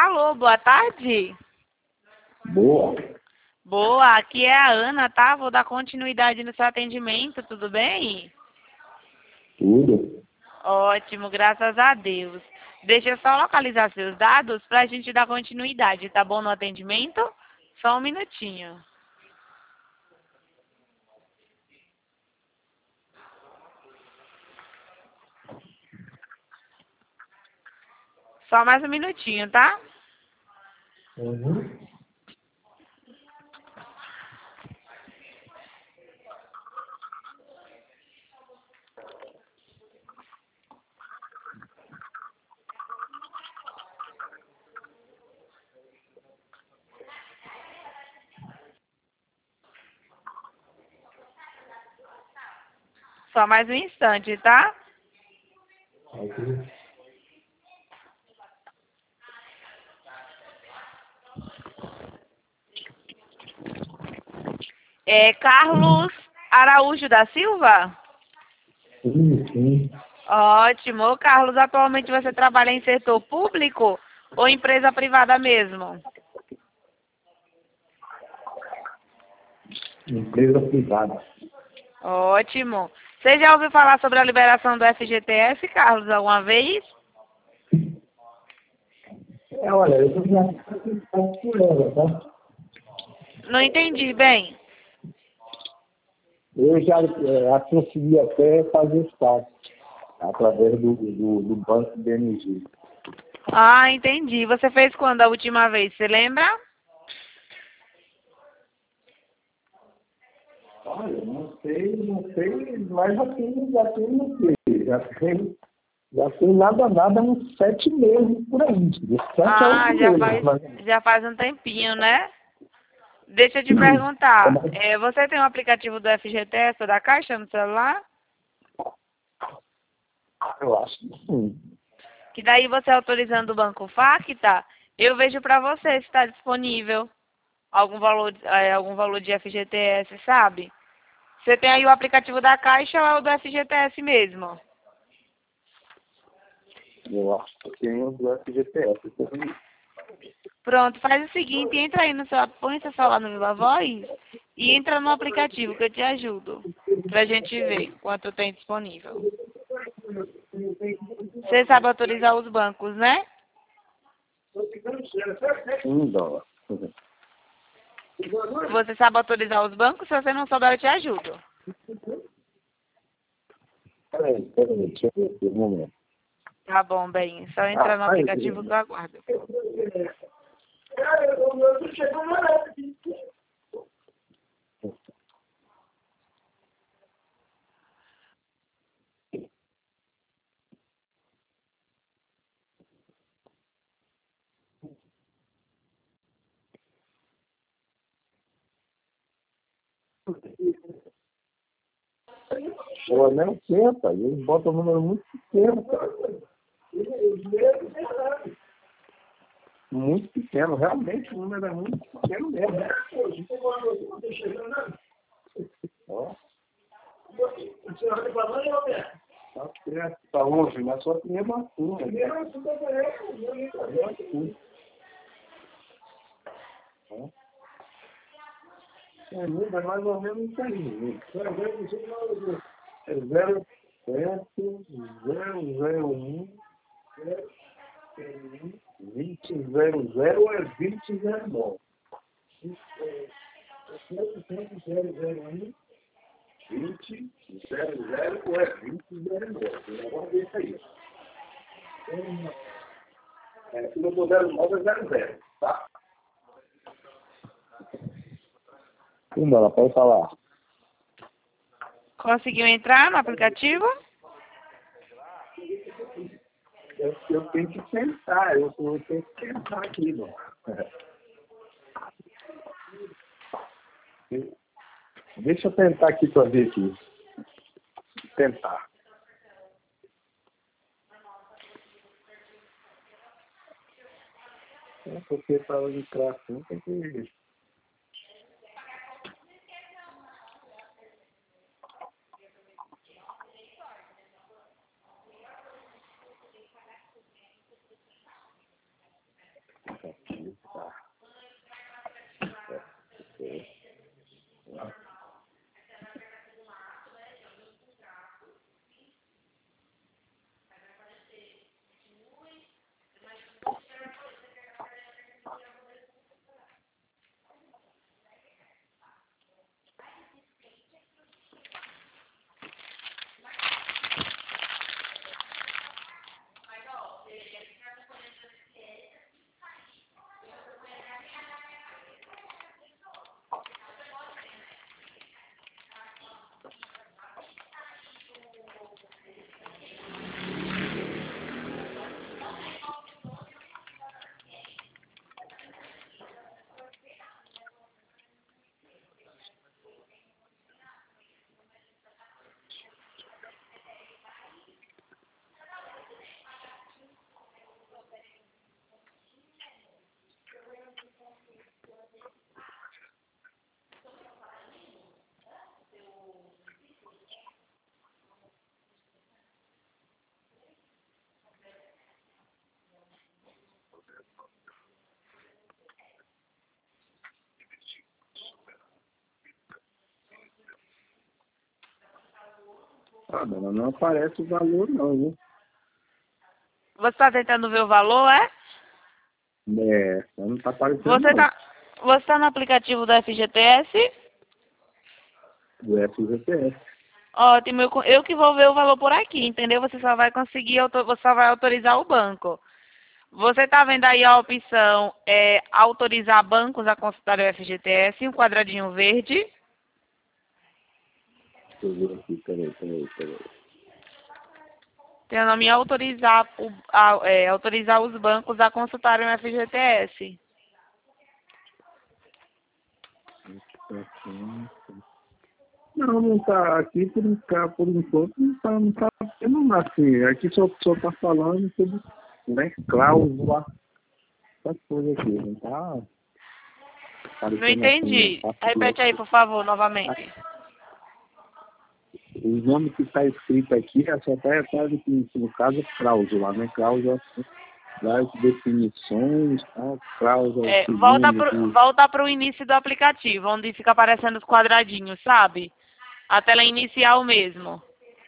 Alô, boa tarde. Boa. Boa, aqui é a Ana, tá? Vou dar continuidade no seu atendimento, tudo bem? Tudo. Ótimo, graças a Deus. Deixa eu só localizar seus dados para a gente dar continuidade, tá bom, no atendimento? Só um minutinho. Só mais um minutinho, tá? Uhum. Só mais um instante, tá? Aqui. É Carlos Araújo da Silva? Sim. Ótimo. Ô, Carlos, atualmente você trabalha em setor público ou empresa privada mesmo? Empresa privada. Ótimo. Você já ouviu falar sobre a liberação do FGTS, Carlos, alguma vez? Olha, eu tô já por ela, tá? Não entendi bem. Eu já consegui até fazer saque através do banco BMG. Ah, entendi. Você fez quando a última vez? Você lembra? Olha, não sei, mas já tem nada uns 7 meses por aí. De 7 a 8 Ah, meses. Mas, já faz um tempinho, né? Deixa eu te perguntar. Você tem um aplicativo do FGTS ou da Caixa no celular? eu acho que sim. Que daí você autorizando o Banco Facta, eu vejo para você se está disponível algum valor de FGTS, sabe? Você tem aí o aplicativo da Caixa ou é o do FGTS mesmo? Eu acho que tem o do FGTS também. Pronto, faz o seguinte, entra aí no seu, põe seu celular no Viva Voz e entra no aplicativo que eu te ajudo. Pra gente ver quanto tem disponível. Você sabe autorizar os bancos, né? $1. Você sabe autorizar os bancos? Se você não souber, eu te ajudo. Peraí, deixa eu ver aqui um momento. Tá bom, bem. Só entrar no Aí, aplicativo que eu aguardo. o anel tenta, eles botam um número muito pequeno, cara. Muito pequeno, realmente o número é muito pequeno mesmo. Ó, tá certo, tá longe, mas só tem uma turma. É mais ou menos isso aí. É 07 001 2000 é 2009. 70001 2000 ou é 2009. O negócio desse aí. Se não puder 9 é 00, tá? Sim, dona, pode falar. Conseguiu entrar no aplicativo? Eu tenho que pensar, eu tenho que pensar aqui, dona. Deixa eu tentar aqui para ver aqui. Tentar. Porque para entrar assim tem que. Tá. Ah, dona, não aparece o valor não, viu? Você está tentando ver o valor, é? É, não tá aparecendo Você não. tá, você tá no aplicativo do FGTS? Do FGTS. Ótimo, eu que vou ver o valor por aqui, entendeu? Você só vai conseguir, você só vai autorizar o banco. Você está vendo aí a opção autorizar bancos a consultar o FGTS, um quadradinho verde. Deixa eu ver aqui, peraí. Tem o nome autorizar, autorizar os bancos a consultarem o FGTS. Não, não tá aqui por enquanto, não tá tendo assim, aqui só tá falando sobre, né, cláusula, essas coisas aqui, não tá Não aparecendo assim, entendi. Repete aí, por favor, novamente. o nome que está escrito aqui é só tá no caso, cláusula, né, cláusula das definições, tá? Cláusula segundo, Volta para o início do aplicativo, onde fica aparecendo os quadradinhos, sabe? A tela inicial mesmo.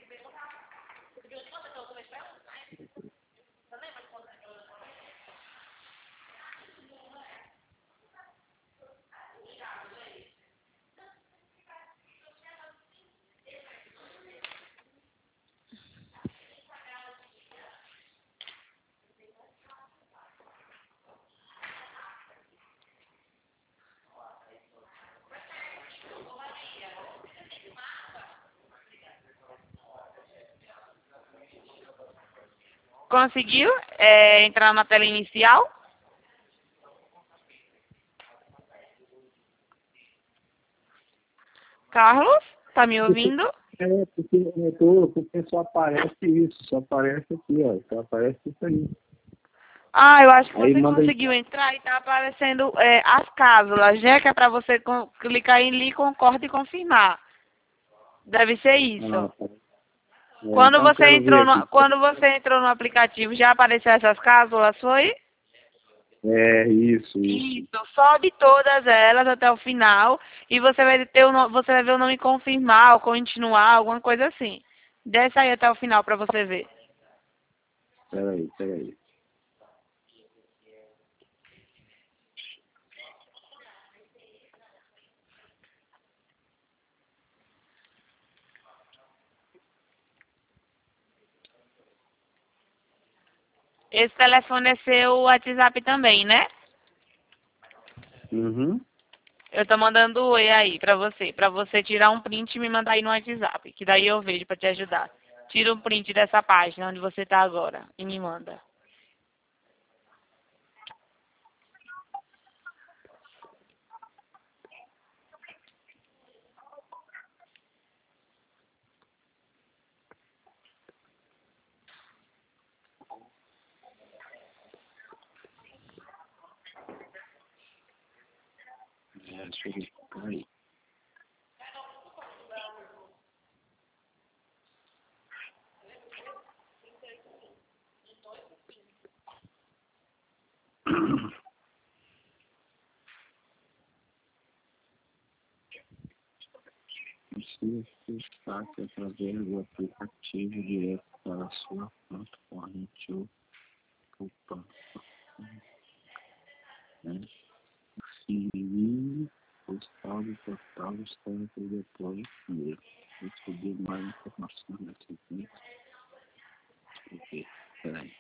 Conseguiu entrar na tela inicial? Carlos, tá me ouvindo? porque só aparece isso, só aparece aqui, ó, só aparece isso aí. Ah, eu acho que Aí você manda aí. conseguiu entrar e tá aparecendo as cásulas, né? Que é para você clicar em li, concorde e confirmar. Deve ser isso. Ah, tá. Então eu quero ver aqui. Quando você entrou no aplicativo, já apareceu essas cásulas, foi? É, isso. Isso, sobe todas elas até o final e você vai ter você vai ver o nome confirmar ou continuar, alguma coisa assim. Desce aí até o final para você ver. Peraí. Esse telefone é seu WhatsApp também, né? Uhum. Eu tô mandando oi aí pra você tirar um print e me mandar aí no WhatsApp, que daí eu vejo pra te ajudar. Tira um print dessa página onde você tá agora e me manda. Deixa eu ver. Peraí. você saque através do aplicativo direto para a sua conta corrente ou poupança. Se o saldo total está entre o depósito mesmo. Receber mais informações desse vídeo. Ok, peraí.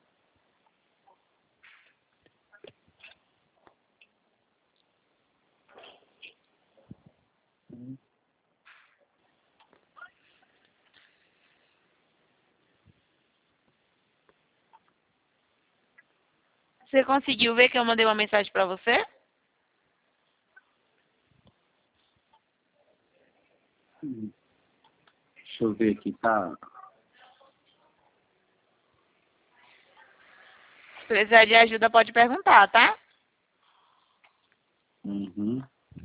Você conseguiu ver que eu mandei uma mensagem para você? Deixa eu ver aqui, tá? Se precisar de ajuda, pode perguntar, tá? Uhum.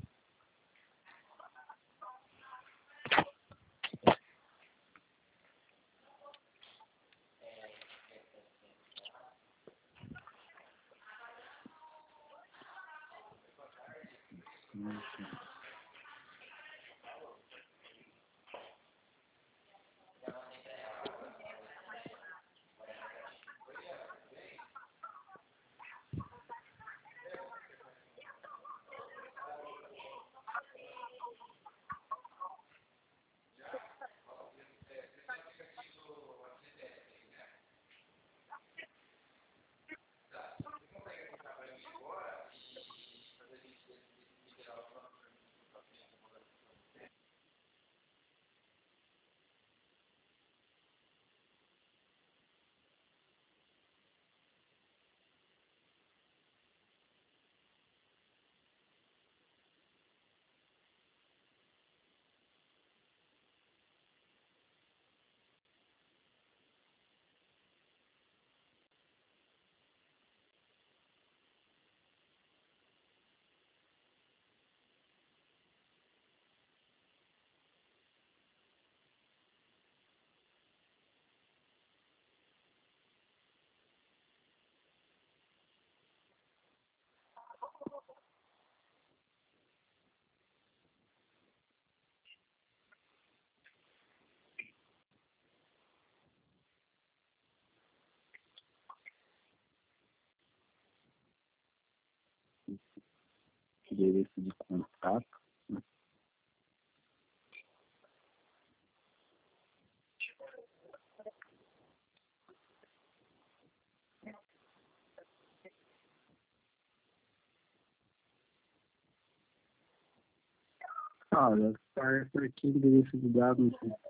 Endereço de contato. Olha, parece aqui endereço de dados.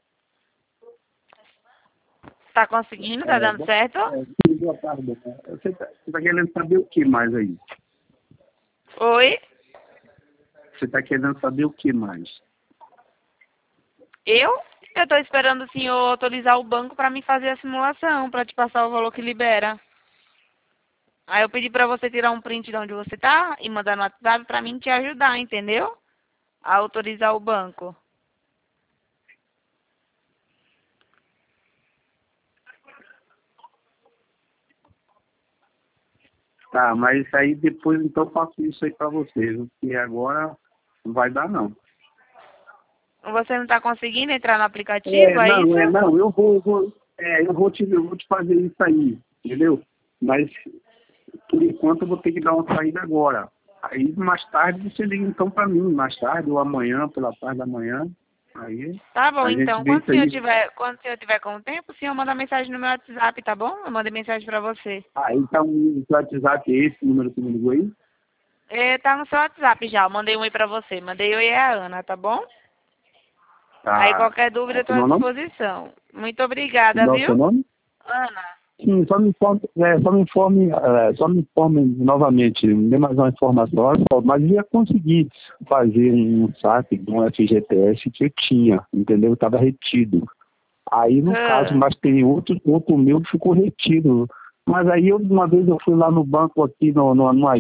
Tá conseguindo? Tá dando certo? Boa tarde. Você tá querendo saber o que mais aí? Oi? Você tá querendo saber o que mais? Eu? Eu tô esperando o senhor autorizar o banco para me fazer a simulação, para te passar o valor que libera. Aí eu pedi para você tirar um print de onde você tá e mandar no WhatsApp para mim te ajudar, entendeu? A autorizar o banco. Tá, mas aí depois então eu faço isso aí pra vocês, porque agora não vai dar não. Você não tá conseguindo entrar no aplicativo, é isso? Não, eu vou te fazer isso aí, entendeu? Mas por enquanto eu vou ter que dar uma saída agora. Aí mais tarde você liga então pra mim, mais tarde ou amanhã, pela parte da manhã. Aí Tá bom, a gente então. vê isso aí. Quando o senhor tiver com o tempo, o senhor manda mensagem no meu WhatsApp, tá bom? Eu mando mensagem pra você. Ah, então o WhatsApp é esse número que me ligou aí? Tá no seu WhatsApp já, eu mandei um aí pra você. Mandei eu e a Ana, tá bom? Aí Tá. qualquer dúvida eu tô Como é à o nome? disposição. Muito obrigada, Como é o seu viu? nome? Ana. Sim, só me informe novamente, me dê mais uma informação. Olha só, mas eu ia conseguir fazer um saque de um FGTS que eu tinha, entendeu? Estava retido. Aí, no caso, Ah. mas tem outro meu que ficou retido. Mas aí, uma vez eu fui lá no banco aqui, no